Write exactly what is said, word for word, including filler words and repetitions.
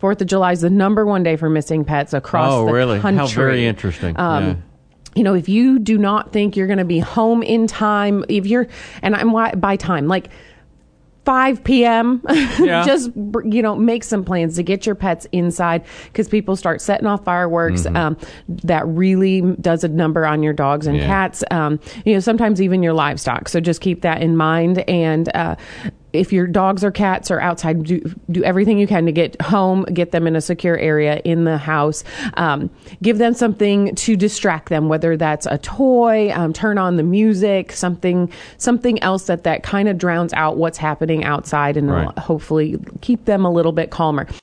fourth of July is the number one day for missing pets across oh, the really? country. How very interesting. Um, yeah. You know, if you do not think you're going to be home in time, if you're, and I'm by time, like five p.m., Yeah. just, you know, make some plans to get your pets inside, because people start setting off fireworks. Mm-hmm. Um, that really does a number on your dogs and Yeah. cats, um, you know, sometimes even your livestock. So just keep that in mind. And, uh, if your dogs or cats are outside, do, do everything you can to get home, get them in a secure area in the house. Um, give them something to distract them, whether that's a toy, um, turn on the music, something something else that, that kind of drowns out what's happening outside, and Right. hopefully keep them a little bit calmer.